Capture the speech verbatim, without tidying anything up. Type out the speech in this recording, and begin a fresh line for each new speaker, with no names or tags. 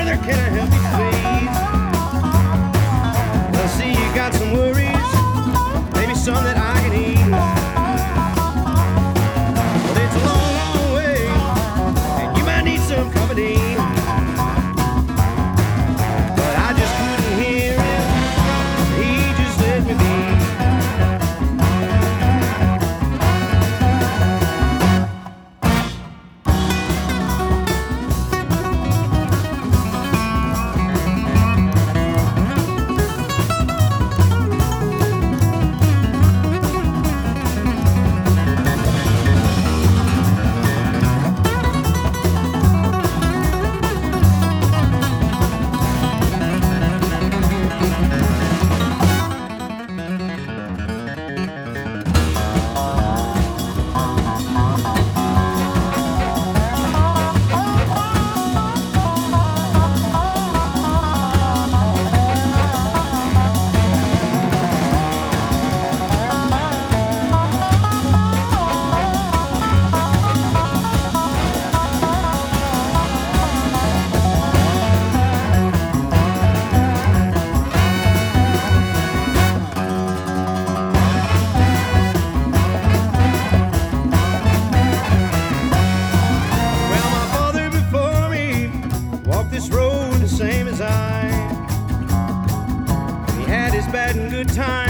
Brother, can I help you, please? I see you got some worries, maybe some that I can ease. But it's a long, long way, and you might need some company. But I just couldn't hear him, he just let me be. This road the same as I. He had his bad and good times.